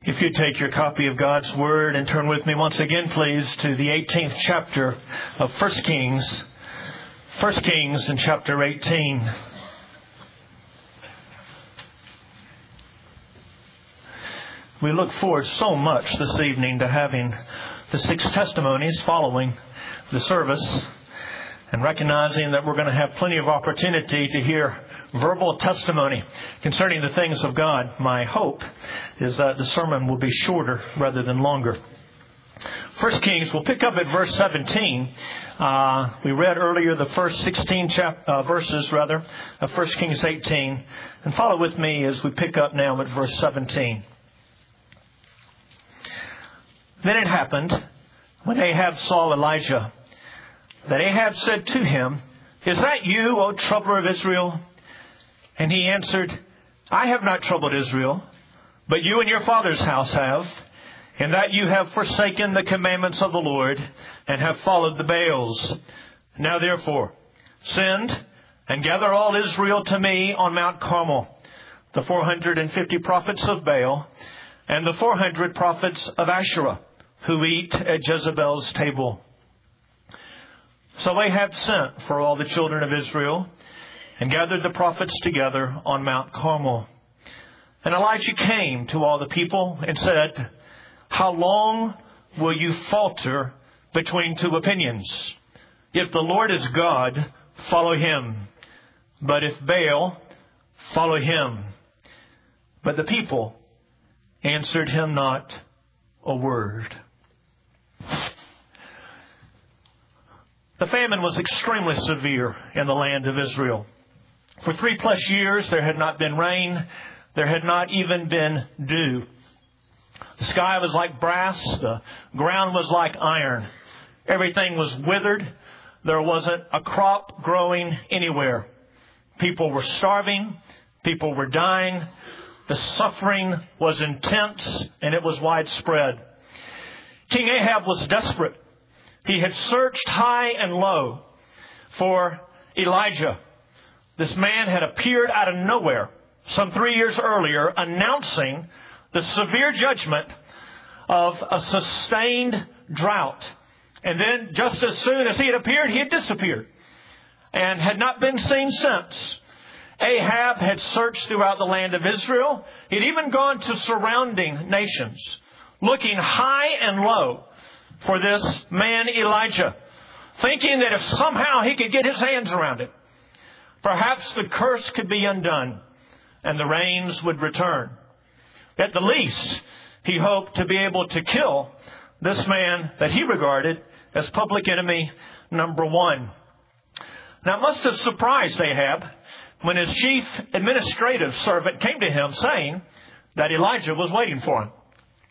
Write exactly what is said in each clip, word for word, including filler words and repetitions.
If you take your copy of God's Word and turn with me once again, please, to the eighteenth chapter of First Kings. First Kings in chapter eighteen. We look forward so much this evening to having the six testimonies following the service and recognizing that we're going to have plenty of opportunity to hear verbal testimony concerning the things of God. My hope is that the sermon will be shorter rather than longer. First Kings, we'll pick up at verse seventeen. Uh, we read earlier the first sixteen chap- uh, verses rather of First Kings eighteen. And follow with me as we pick up now at verse seventeen. Then it happened, when Ahab saw Elijah, that Ahab said to him, "Is that you, O troubler of Israel?" And he answered, "I have not troubled Israel, but you and your father's house have, in that you have forsaken the commandments of the Lord, and have followed the Baals. Now therefore, send and gather all Israel to me on Mount Carmel, the four hundred and fifty prophets of Baal, and the four hundred prophets of Asherah, who eat at Jezebel's table." So Ahab sent for all the children of Israel, and gathered the prophets together on Mount Carmel. And Elijah came to all the people and said, "How long will you falter between two opinions? If the Lord is God, follow him. But if Baal, follow him." But the people answered him not a word. The famine was extremely severe in the land of Israel. For three plus years, there had not been rain. There had not even been dew. The sky was like brass. The ground was like iron. Everything was withered. There wasn't a crop growing anywhere. People were starving. People were dying. The suffering was intense, and it was widespread. King Ahab was desperate. He had searched high and low for Elijah. This man had appeared out of nowhere some three years earlier, announcing the severe judgment of a sustained drought. And then, just as soon as he had appeared, he had disappeared and had not been seen since. Ahab had searched throughout the land of Israel. He had even gone to surrounding nations, looking high and low for this man Elijah, thinking that if somehow he could get his hands around it, perhaps the curse could be undone and the rains would return. At the least, he hoped to be able to kill this man that he regarded as public enemy number one. Now, it must have surprised Ahab when his chief administrative servant came to him saying that Elijah was waiting for him.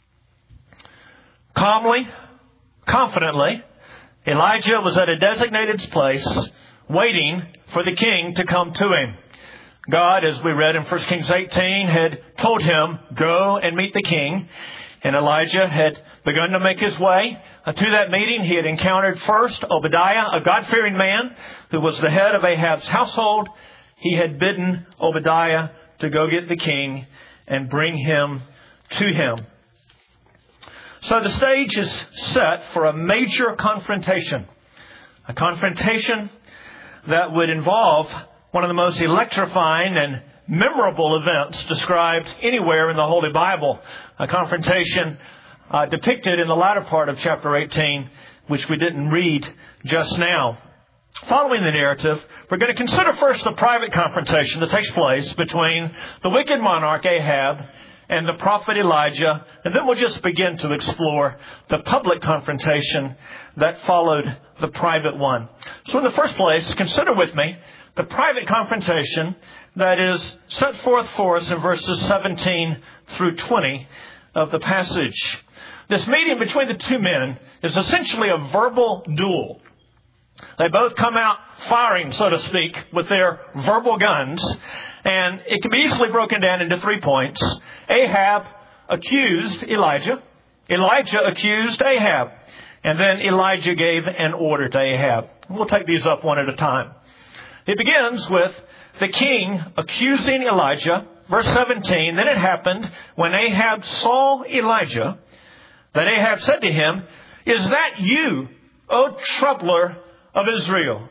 Calmly, confidently, Elijah was at a designated place waiting for the king to come to him. God, as we read in First Kings eighteen, had told him, "Go and meet the king." And Elijah had begun to make his way to that meeting. He had encountered first Obadiah, a God-fearing man who was the head of Ahab's household. He had bidden Obadiah to go get the king and bring him to him. So the stage is set for a major confrontation. A confrontation that would involve one of the most electrifying and memorable events described anywhere in the Holy Bible. A confrontation uh, depicted in the latter part of chapter eighteen, which we didn't read just now. Following the narrative, we're going to consider first the private confrontation that takes place between the wicked monarch Ahab and the prophet Elijah, and then we'll just begin to explore the public confrontation that followed the private one. So in the first place, consider with me the private confrontation that is set forth for us in verses seventeen through twenty of the passage. This meeting between the two men is essentially a verbal duel. They both come out firing, so to speak, with their verbal guns. And it can be easily broken down into three points. Ahab accused Elijah. Elijah accused Ahab. And then Elijah gave an order to Ahab. We'll take these up one at a time. It begins with the king accusing Elijah verse seventeen, then it happened when Ahab saw Elijah, that Ahab said to him, "Is that you, O troubler of Israel?"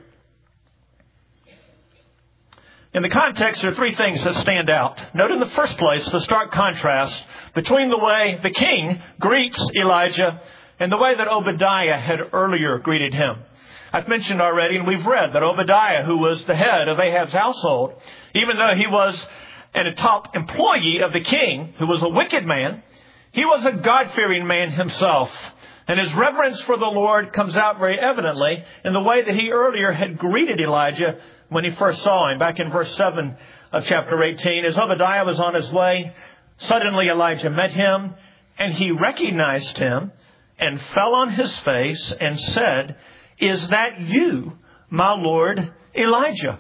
In the context, there are three things that stand out. Note in the first place the stark contrast between the way the king greets Elijah and the way that Obadiah had earlier greeted him. I've mentioned already, and we've read, that Obadiah, who was the head of Ahab's household, even though he was a top employee of the king, who was a wicked man, he was a God-fearing man himself. And his reverence for the Lord comes out very evidently in the way that he earlier had greeted Elijah when he first saw him. Back in verse seven of chapter eighteen, as Obadiah was on his way, suddenly Elijah met him, and he recognized him and fell on his face and said, "Is that you, my Lord Elijah?"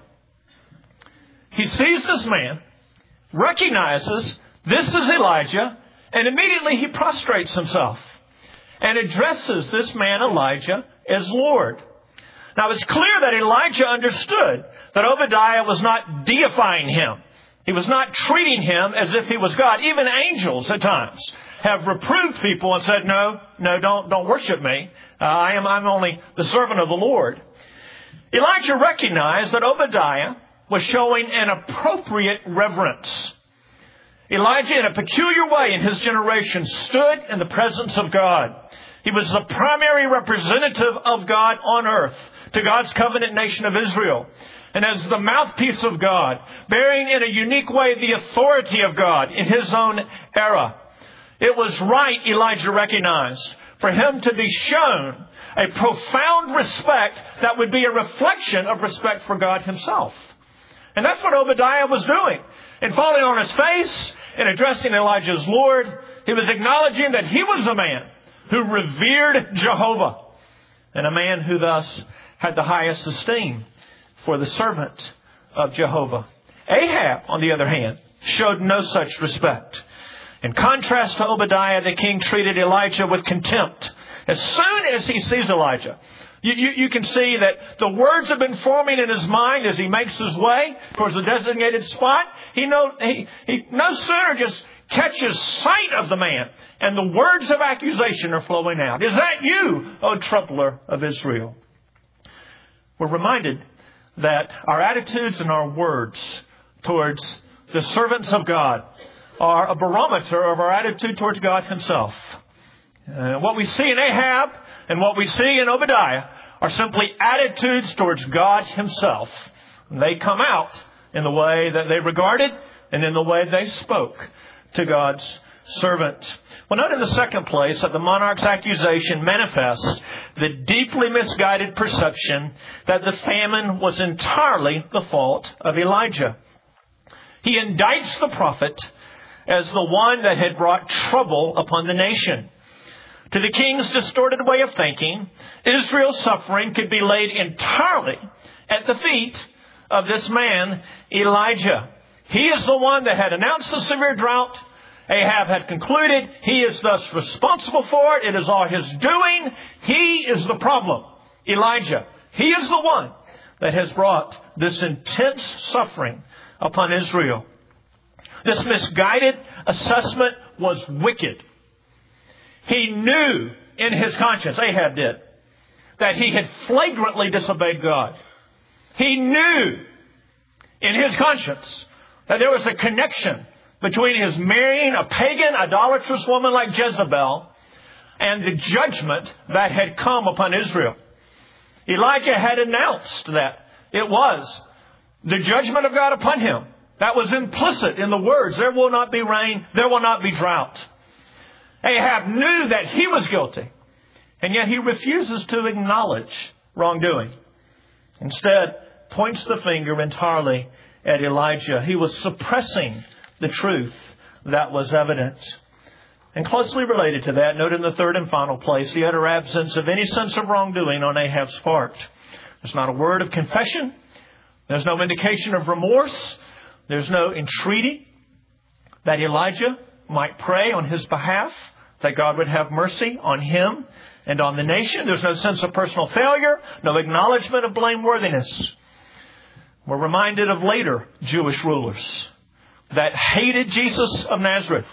He sees this man, recognizes this is Elijah, and immediately he prostrates himself and addresses this man Elijah as Lord. Now it's clear that Elijah understood that Obadiah was not deifying him. He was not treating him as if he was God. Even angels at times have reproved people and said, no, no, don't, don't worship me. Uh, I am, I'm only the servant of the Lord. Elijah recognized that Obadiah was showing an appropriate reverence. Elijah, in a peculiar way in his generation, stood in the presence of God. He was the primary representative of God on earth to God's covenant nation of Israel. And as the mouthpiece of God, bearing in a unique way the authority of God in his own era, it was right, Elijah recognized, for him to be shown a profound respect that would be a reflection of respect for God himself. And that's what Obadiah was doing. In falling on his face and addressing Elijah as Lord, he was acknowledging that he was a man who revered Jehovah, and a man who thus had the highest esteem for the servant of Jehovah. Ahab, on the other hand, showed no such respect. In contrast to Obadiah, the king treated Elijah with contempt. As soon as he sees Elijah, you, you, you can see that the words have been forming in his mind as he makes his way towards the designated spot. He no, he, he no sooner just catches sight of the man, and the words of accusation are flowing out. "Is that you, O troubler of Israel?" We're reminded that our attitudes and our words towards the servants of God are a barometer of our attitude towards God himself. Uh, what we see in Ahab and what we see in Obadiah are simply attitudes towards God himself. And they come out in the way that they regarded and in the way they spoke to God's servant. Well, note in the second place that the monarch's accusation manifests the deeply misguided perception that the famine was entirely the fault of Elijah. He indicts the prophet as the one that had brought trouble upon the nation. To the king's distorted way of thinking, Israel's suffering could be laid entirely at the feet of this man, Elijah. He is the one that had announced the severe drought. Ahab had concluded he is thus responsible for it. It is all his doing. He is the problem. Elijah. He is the one that has brought this intense suffering upon Israel. This misguided assessment was wicked. He knew in his conscience, Ahab did, that he had flagrantly disobeyed God. He knew in his conscience that there was a connection between his marrying a pagan, idolatrous woman like Jezebel and the judgment that had come upon Israel. Elijah had announced that it was the judgment of God upon him. That was implicit in the words, there will not be rain, there will not be drought. Ahab knew that he was guilty, and yet he refuses to acknowledge wrongdoing. Instead, points the finger entirely at Elijah. He was suppressing the truth that was evident. And closely related to that, note in the third and final place, the utter absence of any sense of wrongdoing on Ahab's part. There's not a word of confession. There's no indication of remorse. There's no entreaty that Elijah might pray on his behalf, that God would have mercy on him and on the nation. There's no sense of personal failure, no acknowledgement of blameworthiness. We're reminded of later Jewish rulers. that hated Jesus of Nazareth.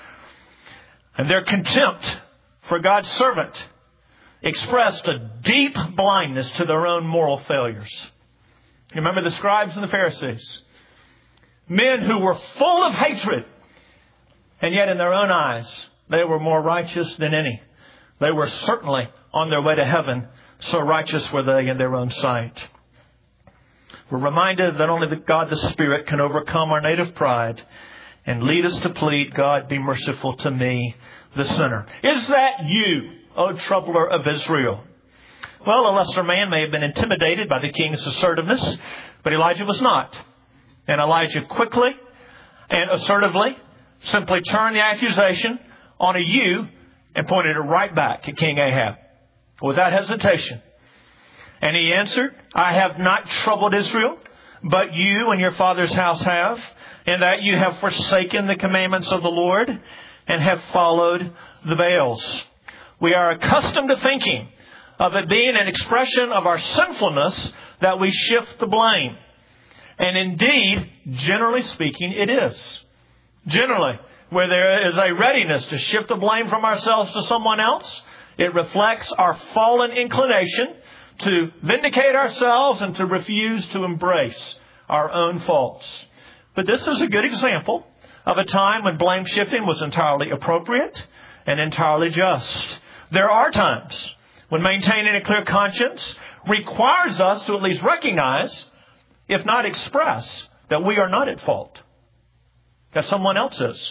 And their contempt for God's servant expressed a deep blindness to their own moral failures. You remember the scribes and the Pharisees? Men who were full of hatred, and yet in their own eyes, they were more righteous than any. They were certainly on their way to heaven, so righteous were they in their own sight. We're reminded that only God the Spirit can overcome our native pride and lead us to plead, God, be merciful to me, the sinner. Is that you, O troubler of Israel? Well, a lesser man may have been intimidated by the king's assertiveness, but Elijah was not. And Elijah quickly and assertively simply turned the accusation on a you and pointed it right back at King Ahab without hesitation. And he answered, I have not troubled Israel, but you and your father's house have, in that you have forsaken the commandments of the Lord and have followed the Baals. We are accustomed to thinking of it being an expression of our sinfulness that we shift the blame. And indeed, generally speaking, it is. Generally, where there is a readiness to shift the blame from ourselves to someone else, it reflects our fallen inclination to vindicate ourselves and to refuse to embrace our own faults. But this is a good example of a time when blame shifting was entirely appropriate and entirely just. There are times when maintaining a clear conscience requires us to at least recognize, if not express, that we are not at fault, that someone else is.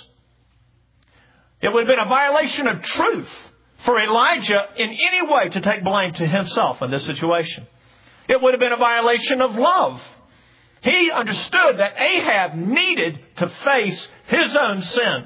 It would have been a violation of truth for Elijah in any way to take blame to himself in this situation. It would have been a violation of love. He understood that Ahab needed to face his own sin.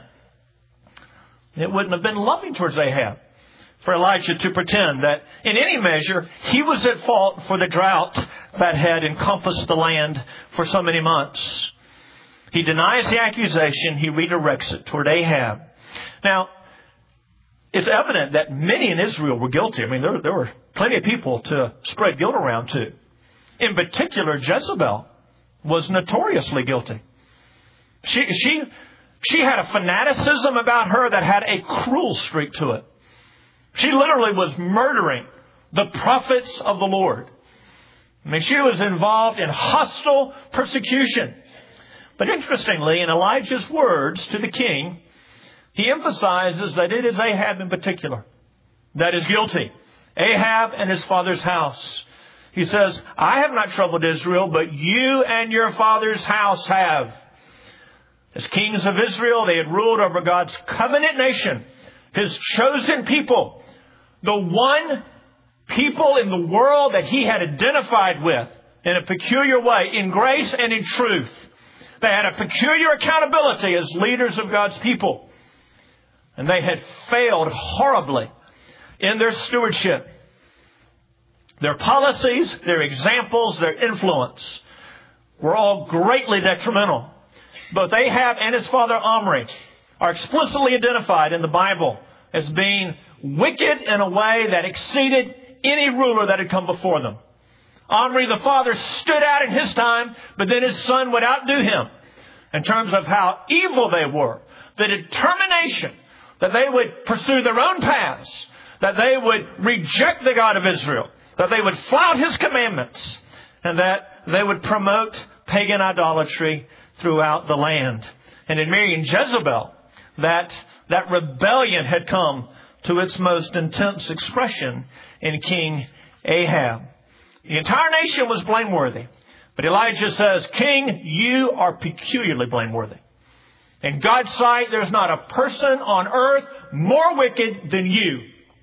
It wouldn't have been loving towards Ahab for Elijah to pretend that in any measure he was at fault for the drought that had encompassed the land for so many months. He denies the accusation. He redirects it toward Ahab. Now, it's evident that many in Israel were guilty. I mean, there, there were plenty of people to spread guilt around to. In particular, Jezebel was notoriously guilty. She, she, she had a fanaticism about her that had a cruel streak to it. She literally was murdering the prophets of the Lord. I mean, she was involved in hostile persecution. But interestingly, in Elijah's words to the king, he emphasizes that it is Ahab in particular that is guilty. Ahab and his father's house. He says, I have not troubled Israel, but you and your father's house have. As kings of Israel, they had ruled over God's covenant nation, His chosen people, the one people in the world that He had identified with in a peculiar way, in grace and in truth. They had a peculiar accountability as leaders of God's people. And they had failed horribly in their stewardship. Their policies, their examples, their influence were all greatly detrimental. Both Ahab and his father Omri are explicitly identified in the Bible as being wicked in a way that exceeded any ruler that had come before them. Omri, the father, stood out in his time, but then his son would outdo him in terms of how evil they were. The determination that they would pursue their own paths, that they would reject the God of Israel, that they would flout His commandments, and that they would promote pagan idolatry throughout the land. And in marrying Jezebel, that, that rebellion had come to its most intense expression in King Ahab. The entire nation was blameworthy. But Elijah says, King, you are peculiarly blameworthy. In God's sight, there's not a person on earth more wicked than you.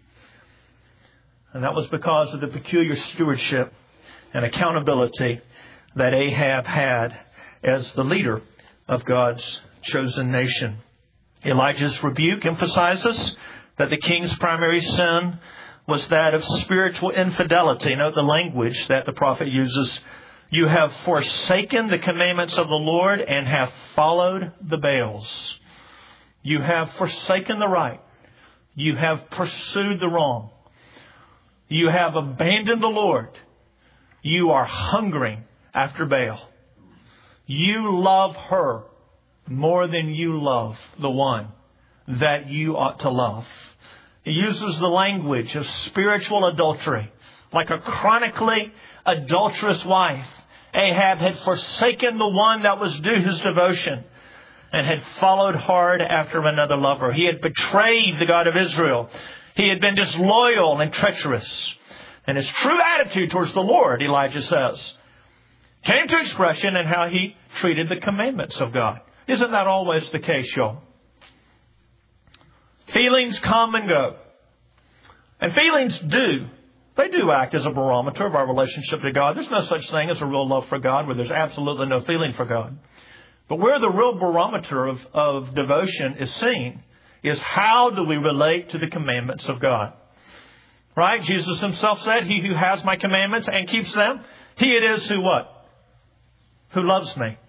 And that was because of the peculiar stewardship and accountability that Ahab had as the leader of God's chosen nation. Elijah's rebuke emphasizes that the king's primary sin was that of spiritual infidelity. Note the language that the prophet uses. You have forsaken the commandments of the Lord and have followed the Baals. You have forsaken the right. You have pursued the wrong. You have abandoned the Lord. You are hungering after Baal. You love her more than you love the one that you ought to love. He uses the language of spiritual adultery. Like a chronically adulterous wife, Ahab had forsaken the one that was due his devotion and had followed hard after another lover. He had betrayed the God of Israel. He had been disloyal and treacherous. And his true attitude towards the Lord, Elijah says, came to expression in how he treated the commandments of God. Isn't that always the case, y'all? Feelings come and go. And feelings do. They do act as a barometer of our relationship to God. There's no such thing as a real love for God where there's absolutely no feeling for God. But where the real barometer of, of devotion is seen is how do we relate to the commandments of God. Right? Jesus himself said, he who has my commandments and keeps them, he it is who what? Who loves me.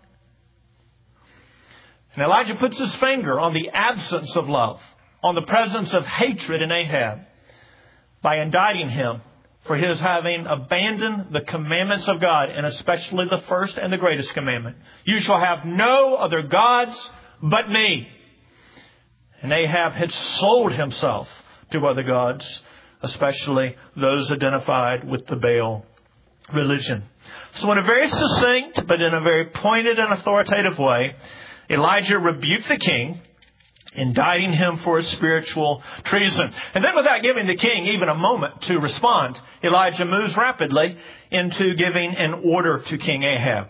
And Elijah puts his finger on the absence of love, on the presence of hatred in Ahab, by indicting him for his having abandoned the commandments of God, and especially the first and the greatest commandment. You shall have no other gods but me. And Ahab had sold himself to other gods, especially those identified with the Baal religion. So in a very succinct, but in a very pointed and authoritative way, Elijah rebuked the king, indicting him for his spiritual treason. And then without giving the king even a moment to respond, Elijah moves rapidly into giving an order to King Ahab.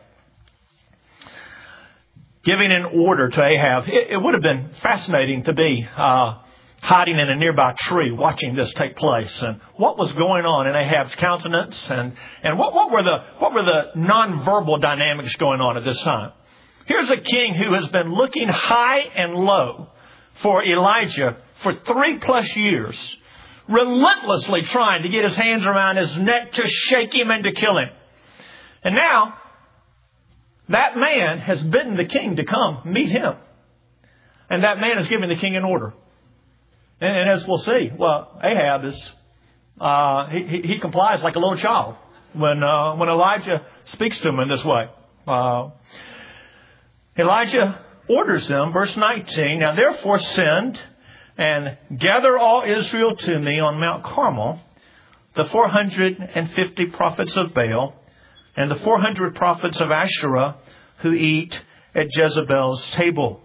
Giving an order to Ahab. It, it would have been fascinating to be uh, hiding in a nearby tree watching this take place. And what was going on in Ahab's countenance? And, and what, what were the, what were the nonverbal dynamics going on at this time? Here's a king who has been looking high and low for Elijah for three plus years, relentlessly trying to get his hands around his neck to shake him and to kill him. And now, that man has bidden the king to come meet him. And that man is giving the king an order. And, and as we'll see, well, Ahab is, uh, he, he complies like a little child when, uh, when Elijah speaks to him in this way. Uh, Elijah orders them, verse nineteen, now therefore send and gather all Israel to me on Mount Carmel, the four hundred fifty prophets of Baal and the four hundred prophets of Asherah who eat at Jezebel's table.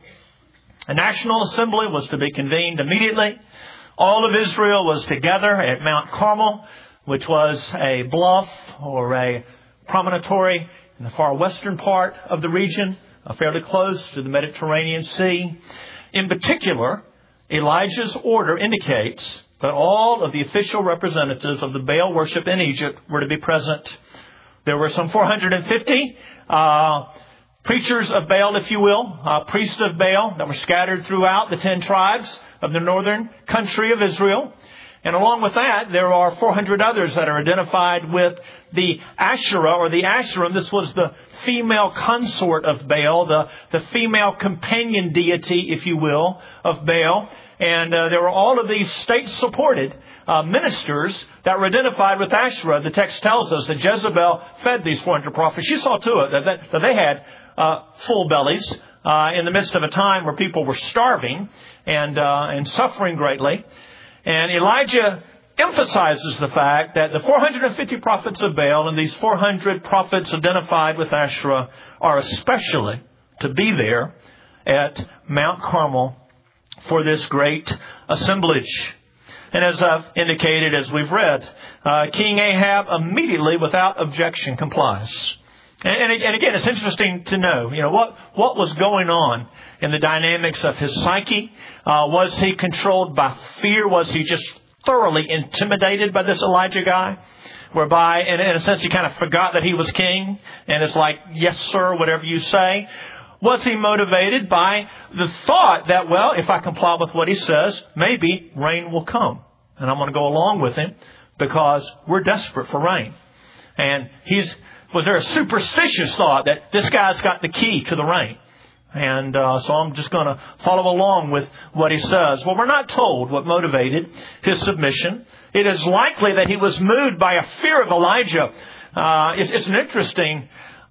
A national assembly was to be convened immediately. All of Israel was together at Mount Carmel, which was a bluff or a promontory in the far western part of the region, fairly close to the Mediterranean Sea. In particular, Elijah's order indicates that all of the official representatives of the Baal worship in Egypt were to be present. There were some four hundred fifty uh, preachers of Baal, if you will, uh, priests of Baal that were scattered throughout the ten tribes of the northern country of Israel. And along with that, there are four hundred others that are identified with the Asherah or the Asherim. This was the female consort of Baal, the, the female companion deity, if you will, of Baal. And uh, there were all of these state-supported uh, ministers that were identified with Asherah. The text tells us that Jezebel fed these four hundred prophets. She saw to it that, that, that they had uh, full bellies uh, in the midst of a time where people were starving and uh, and suffering greatly. And Elijah emphasizes the fact that the four hundred fifty prophets of Baal and these four hundred prophets identified with Asherah are especially to be there at Mount Carmel for this great assemblage. And as I've indicated, as we've read, uh, King Ahab immediately, without objection, complies. And, and, and again, it's interesting to know, you know, what, what was going on in the dynamics of his psyche. Uh, was he controlled by fear? Was he just thoroughly intimidated by this Elijah guy? Whereby, in, in a sense, he kind of forgot that he was king. And it's like, yes, sir, whatever you say. Was he motivated by the thought that, well, if I comply with what he says, maybe rain will come. And I'm going to go along with him because we're desperate for rain. And he's, was there a superstitious thought that this guy's got the key to the rain? And uh, so I'm just going to follow along with what he says. Well, we're not told what motivated his submission. It is likely that he was moved by a fear of Elijah. Uh, it's, it's an interesting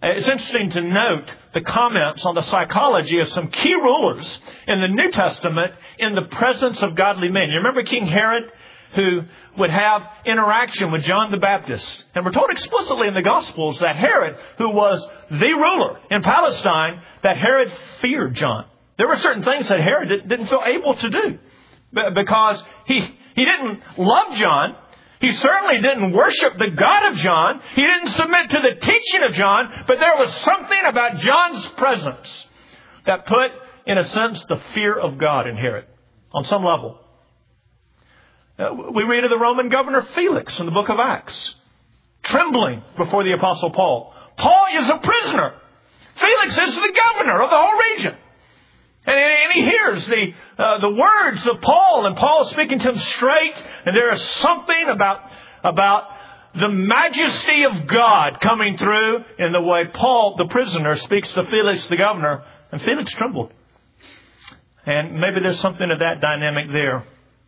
It's interesting to note the comments on the psychology of some key rulers in the New Testament in the presence of godly men. You remember King Herod, who would have interaction with John the Baptist? And we're told explicitly in the Gospels that Herod, who was the ruler in Palestine, that Herod feared John. There were certain things that Herod didn't feel able to do because he, he didn't love John. He certainly didn't worship the God of John. He didn't submit to the teaching of John. But there was something about John's presence that put, in a sense, the fear of God in Herod on some level. Uh, we read of the Roman governor Felix in the book of Acts, trembling before the Apostle Paul. Paul is a prisoner. Felix is the governor of the whole region. And, and he hears the uh, the words of Paul, and Paul is speaking to him straight. And there is something about about the majesty of God coming through in the way Paul, the prisoner, speaks to Felix, the governor. And Felix trembled. And maybe there's something of that dynamic there.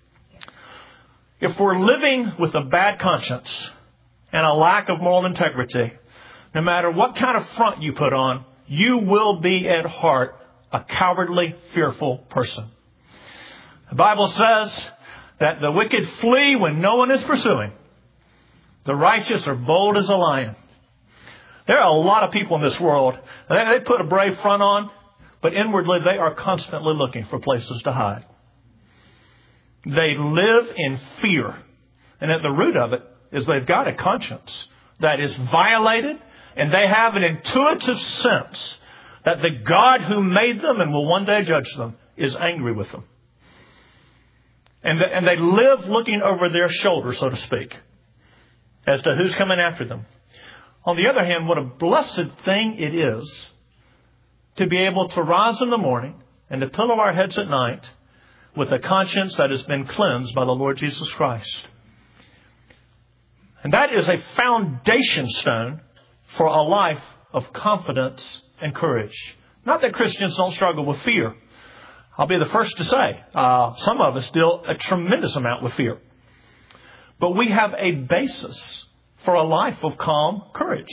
If we're living with a bad conscience and a lack of moral integrity, no matter what kind of front you put on, you will be at heart a cowardly, fearful person. The Bible says that the wicked flee when no one is pursuing. The righteous are bold as a lion. There are a lot of people in this world. They put a brave front on, but inwardly they are constantly looking for places to hide. They live in fear. And at the root of it is they've got a conscience that is violated, and they have an intuitive sense that the God who made them and will one day judge them is angry with them. And, the, and they live looking over their shoulder, so to speak, as to who's coming after them. On the other hand, what a blessed thing it is to be able to rise in the morning and to pillow our heads at night with a conscience that has been cleansed by the Lord Jesus Christ. And that is a foundation stone for a life of confidence and courage. Not that Christians don't struggle with fear. I'll be the first to say, uh, some of us deal a tremendous amount with fear. But we have a basis for a life of calm courage.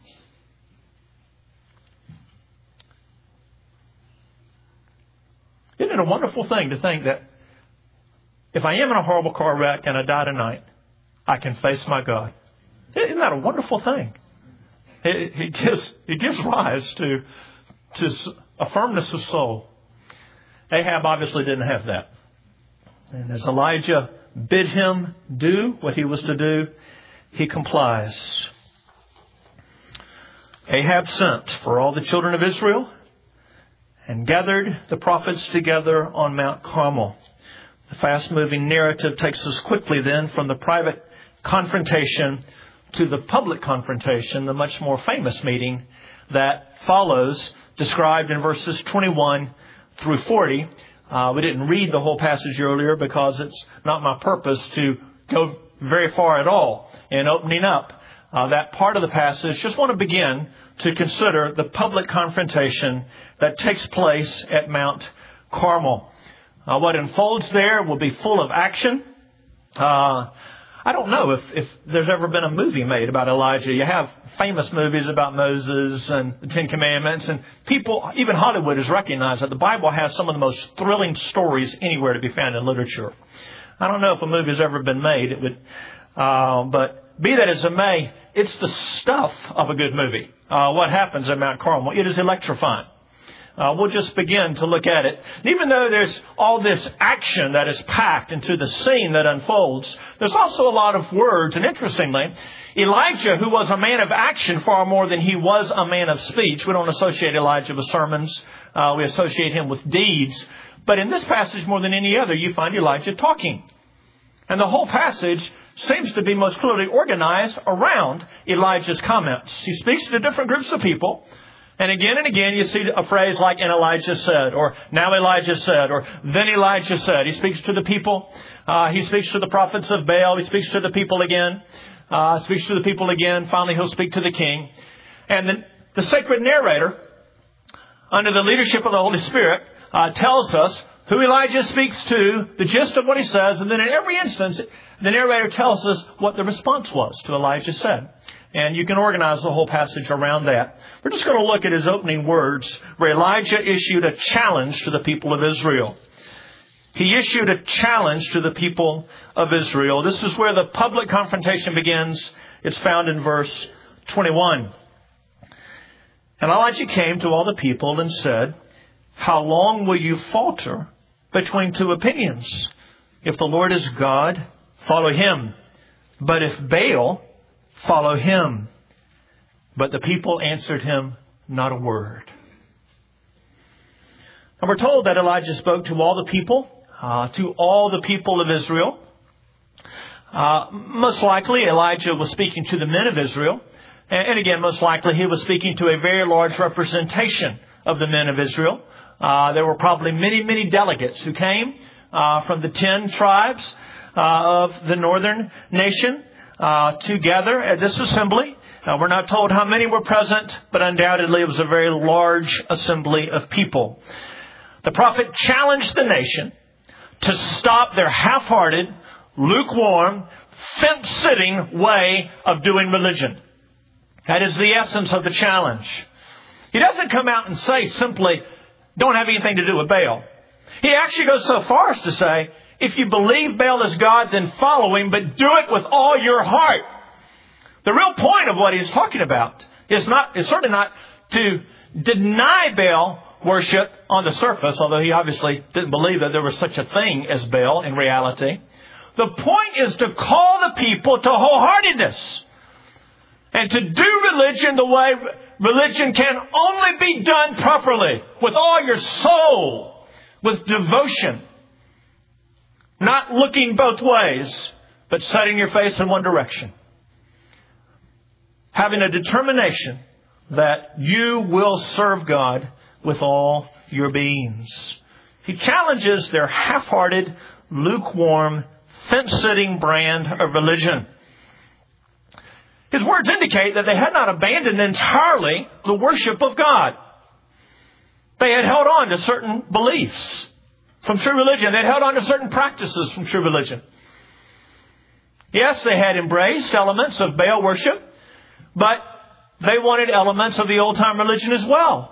Isn't it a wonderful thing to think that if I am in a horrible car wreck and I die tonight, I can face my God? Isn't that a wonderful thing? It, it gives it gives rise to to a firmness of soul. Ahab obviously didn't have that. And as Elijah bid him do what he was to do, he complies. Ahab sent for all the children of Israel and gathered the prophets together on Mount Carmel. The fast-moving narrative takes us quickly then from the private confrontation to the public confrontation, the much more famous meeting that follows, described in verses twenty-one through forty. Uh, we didn't read the whole passage earlier because it's not my purpose to go very far at all in opening up uh, that part of the passage. Just want to begin to consider the public confrontation that takes place at Mount Carmel. Uh, what unfolds there will be full of action. Uh, I don't know if, if there's ever been a movie made about Elijah. You have famous movies about Moses and the Ten Commandments, and people, even Hollywood, has recognized that the Bible has some of the most thrilling stories anywhere to be found in literature. I don't know if a movie has ever been made. It would, uh, but be that as it may, it's the stuff of a good movie. Uh, what happens at Mount Carmel? It is electrifying. Uh, we'll just begin to look at it. And even though there's all this action that is packed into the scene that unfolds, there's also a lot of words. And interestingly, Elijah, who was a man of action far more than he was a man of speech. We don't associate Elijah with sermons. Uh, we associate him with deeds. But in this passage, more than any other, you find Elijah talking. And the whole passage seems to be most clearly organized around Elijah's comments. He speaks to different groups of people. And again and again, you see a phrase like, and Elijah said, or now Elijah said, or then Elijah said. He speaks to the people. Uh, he speaks to the prophets of Baal. He speaks to the people again. Uh, speaks to the people again. Finally, he'll speak to the king. And the, the sacred narrator, under the leadership of the Holy Spirit, uh, tells us who Elijah speaks to, the gist of what he says, and then in every instance, the narrator tells us what the response was to Elijah said. And you can organize the whole passage around that. We're just going to look at his opening words where Elijah issued a challenge to the people of Israel. He issued a challenge to the people of Israel. This is where the public confrontation begins. It's found in verse twenty-one. And Elijah came to all the people and said, how long will you falter between two opinions? If the Lord is God, follow him. But if Baal, follow him. But the people answered him not a word. And we're told that Elijah spoke to all the people, uh, to all the people of Israel. Uh, most likely Elijah was speaking to the men of Israel. And, and again, most likely he was speaking to a very large representation of the men of Israel. Uh, there were probably many, many delegates who came uh, from the ten tribes uh, of the northern nation uh, together at this assembly. Uh, we're not told how many were present, but undoubtedly it was a very large assembly of people. The prophet challenged the nation to stop their half-hearted, lukewarm, fence-sitting way of doing religion. That is the essence of the challenge. He doesn't come out and say simply, don't have anything to do with Baal. He actually goes so far as to say, if you believe Baal is God, then follow him, but do it with all your heart. The real point of what he's talking about is not, is certainly not to deny Baal worship on the surface, although he obviously didn't believe that there was such a thing as Baal in reality. The point is to call the people to wholeheartedness and to do religion the way religion can only be done properly, with all your soul, with devotion, not looking both ways, but setting your face in one direction. Having a determination that you will serve God with all your beings. He challenges their half-hearted, lukewarm, fence-sitting brand of religion. His words indicate that they had not abandoned entirely the worship of God. They had held on to certain beliefs from true religion. They had held on to certain practices from true religion. Yes, they had embraced elements of Baal worship, but they wanted elements of the old-time religion as well.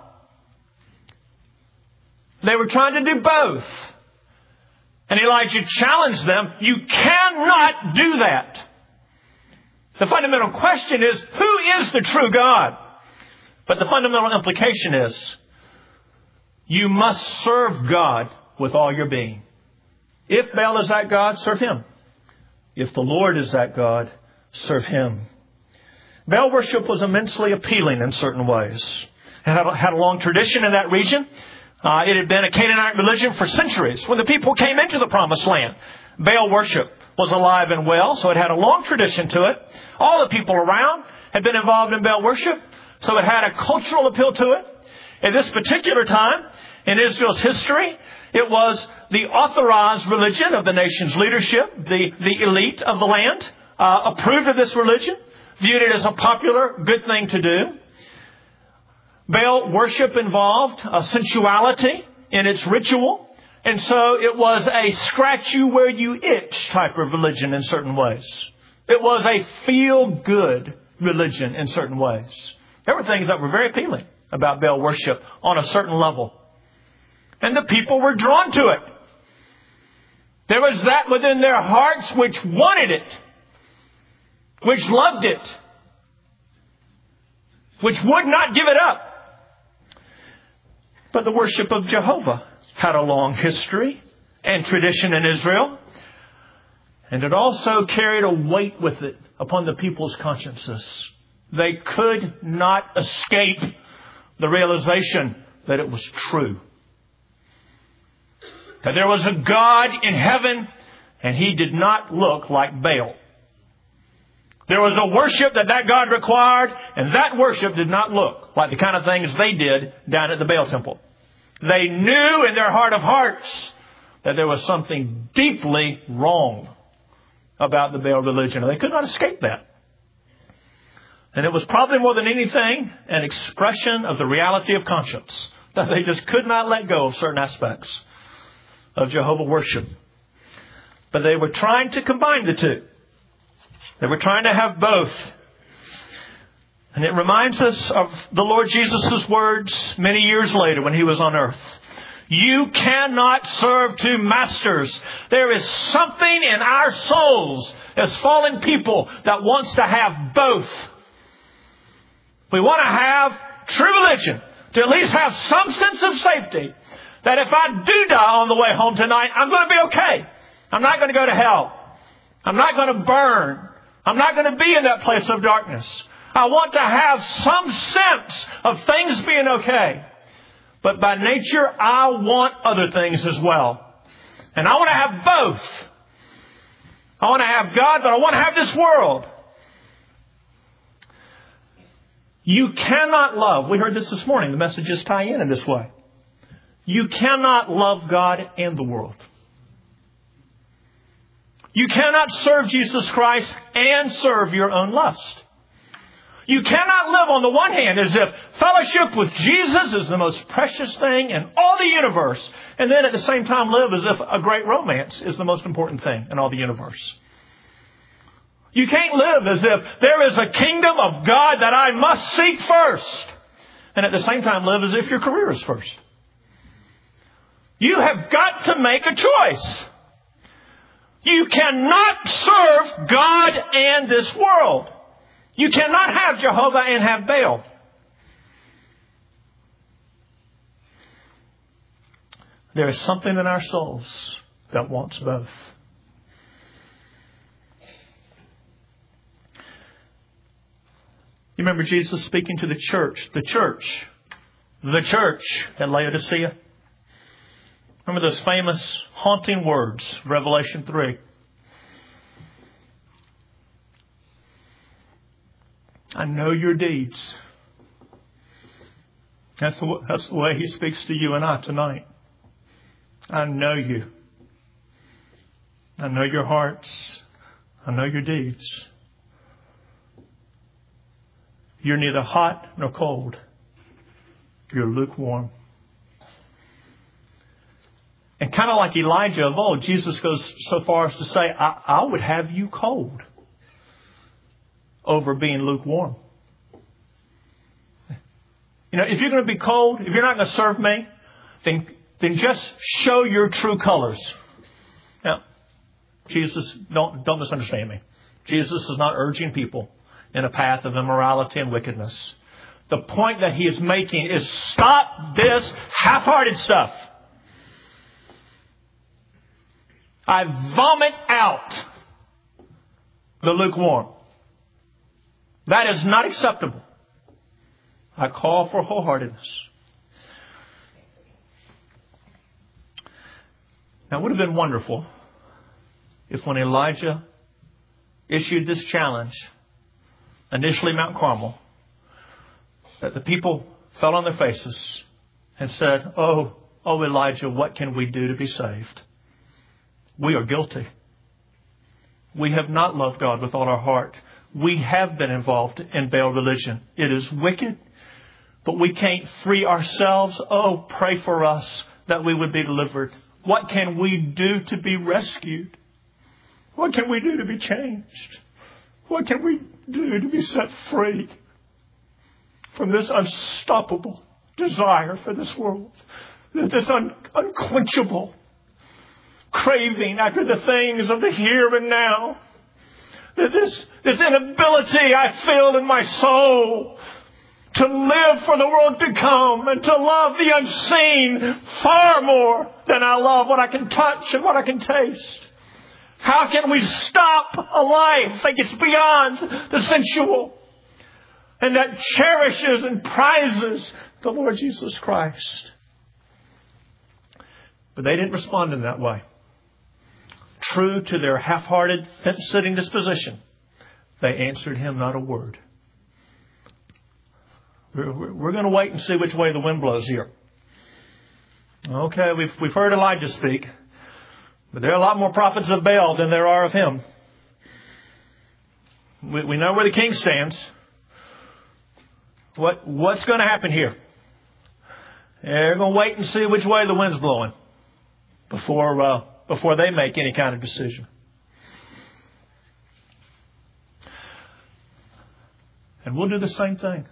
They were trying to do both. And Elijah challenged them, you cannot do that. The fundamental question is, who is the true God? But the fundamental implication is, you must serve God with all your being. If Baal is that God, serve him. If the Lord is that God, serve him. Baal worship was immensely appealing in certain ways. It had a, had a long tradition in that region. Uh, it had been a Canaanite religion for centuries. When the people came into the Promised Land, Baal worship was alive and well, so it had a long tradition to it. All the people around had been involved in Baal worship, so it had a cultural appeal to it. At this particular time in Israel's history, it was the authorized religion of the nation's leadership. The, the elite of the land uh, approved of this religion, viewed it as a popular, good thing to do. Baal worship involved a sensuality in its ritual. And so it was a scratch you where you itch type of religion in certain ways. It was a feel-good religion in certain ways. There were things that were very appealing about Baal worship on a certain level. And the people were drawn to it. There was that within their hearts which wanted it, which loved it, which would not give it up. But the worship of Jehovah had a long history and tradition in Israel. And it also carried a weight with it upon the people's consciences. They could not escape the realization that it was true. That there was a God in heaven and he did not look like Baal. There was a worship that that God required, and that worship did not look like the kind of things they did down at the Baal temple. They knew in their heart of hearts that there was something deeply wrong about the Baal religion. And they could not escape that. And it was probably more than anything an expression of the reality of conscience, that they just could not let go of certain aspects of Jehovah worship. But they were trying to combine the two. They were trying to have both. And it reminds us of the Lord Jesus' words many years later when He was on earth. You cannot serve two masters. There is something in our souls as fallen people that wants to have both. We want to have true religion, to at least have some sense of safety. That if I do die on the way home tonight, I'm going to be okay. I'm not going to go to hell. I'm not going to burn. I'm not going to be in that place of darkness. I want to have some sense of things being okay. But by nature, I want other things as well. And I want to have both. I want to have God, but I want to have this world. You cannot love. We heard this this morning. The messages tie in in this way. You cannot love God and the world. You cannot serve Jesus Christ and serve your own lust. You cannot live on the one hand as if fellowship with Jesus is the most precious thing in all the universe, and then at the same time live as if a great romance is the most important thing in all the universe. You can't live as if there is a kingdom of God that I must seek first, and at the same time live as if your career is first. You have got to make a choice. You cannot serve God and this world. You cannot have Jehovah and have Baal. There is something in our souls that wants both. You remember Jesus speaking to the church, the church, the church at Laodicea? Remember those famous haunting words, Revelation three. I know your deeds. That's the, that's the way He speaks to you and I tonight. I know you. I know your hearts. I know your deeds. You're neither hot nor cold. You're lukewarm. And kind of like Elijah of old, Jesus goes so far as to say, I, I would have you cold over being lukewarm. You know, if you're going to be cold, if you're not going to serve me, then, then just show your true colors. Now, Jesus, don't, don't misunderstand me. Jesus is not urging people in a path of immorality and wickedness. The point that He is making is stop this half-hearted stuff. I vomit out the lukewarm. That is not acceptable. I call for wholeheartedness. Now, it would have been wonderful if when Elijah issued this challenge, initially Mount Carmel, that the people fell on their faces and said, Oh, oh Elijah, what can we do to be saved? We are guilty. We have not loved God with all our heart. We have been involved in Baal religion. It is wicked, but we can't free ourselves. Oh, pray for us that we would be delivered. What can we do to be rescued? What can we do to be changed? What can we do to be set free from this unstoppable desire for this world? This un- unquenchable craving after the things of the here and now. This, this inability I feel in my soul to live for the world to come and to love the unseen far more than I love what I can touch and what I can taste. How can we stop a life that gets beyond the sensual and that cherishes and prizes the Lord Jesus Christ? But they didn't respond in that way. True to their half-hearted, fence-sitting disposition, they answered Him not a word. We're, we're going to wait and see which way the wind blows here. Okay, we've, we've heard Elijah speak, but there are a lot more prophets of Baal than there are of him. We, we know where the king stands. What, what's going to happen here? They're going to wait and see which way the wind's blowing. before, uh, before they make any kind of decision. And we'll do the same thing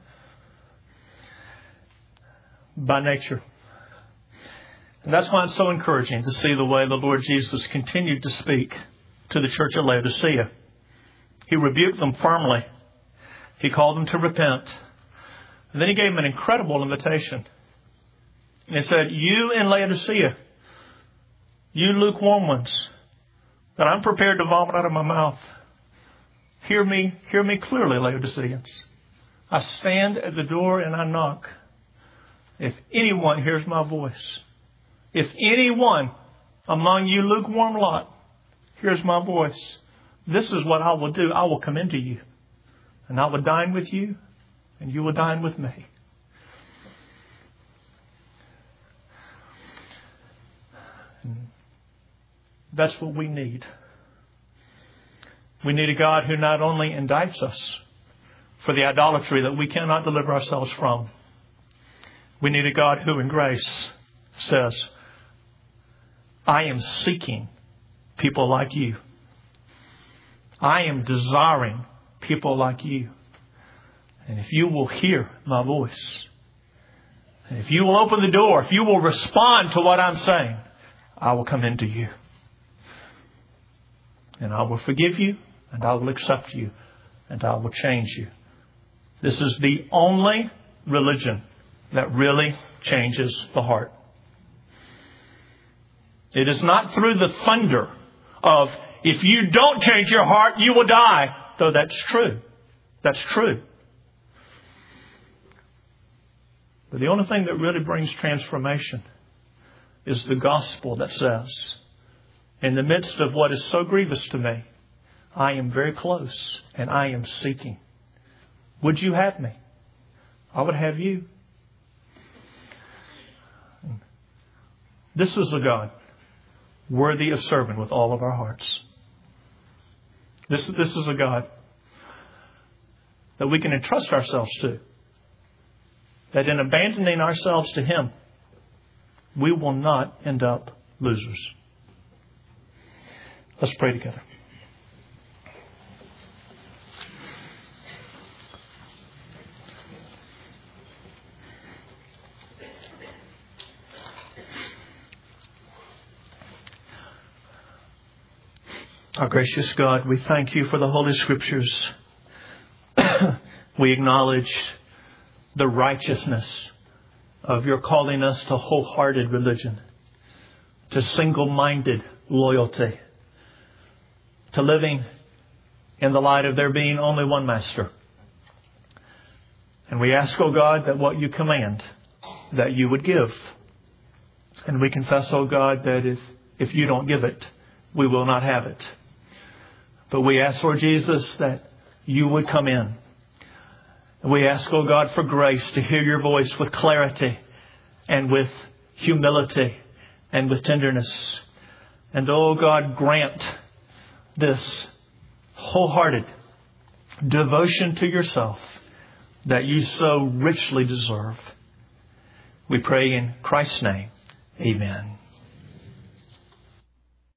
by nature. And that's why it's so encouraging to see the way the Lord Jesus continued to speak to the church at Laodicea. He rebuked them firmly. He called them to repent. And then he gave them an incredible invitation. And he said, you in Laodicea, you lukewarm ones, that I'm prepared to vomit out of my mouth. Hear me, hear me clearly, Laodiceans. I stand at the door and I knock. If anyone hears my voice, if anyone among you lukewarm lot hears my voice, this is what I will do. I will come into you, and I will dine with you, and you will dine with me. That's what we need. We need a God who not only indicts us for the idolatry that we cannot deliver ourselves from. We need a God who in grace says, I am seeking people like you. I am desiring people like you. And if you will hear my voice, and if you will open the door, if you will respond to what I'm saying, I will come into you. And I will forgive you, and I will accept you, and I will change you. This is the only religion that really changes the heart. It is not through the thunder of, if you don't change your heart, you will die. Though that's true. That's true. But the only thing that really brings transformation is the gospel that says, in the midst of what is so grievous to me, I am very close and I am seeking. Would you have me? I would have you. This is a God worthy of serving with all of our hearts. This, this is a God that we can entrust ourselves to. That in abandoning ourselves to Him, we will not end up losers. Let's pray together. Our gracious God, we thank you for the Holy Scriptures. We acknowledge the righteousness of your calling us to wholehearted religion, to single-minded loyalty, to living in the light of there being only one Master. And we ask, O God, that what you command, that you would give. And we confess, O God, that if, if you don't give it, we will not have it. But we ask, Lord Jesus, that you would come in. And we ask, O God, for grace to hear your voice with clarity and with humility and with tenderness. And, O God, grant this wholehearted devotion to yourself that you so richly deserve. We pray in Christ's name. Amen.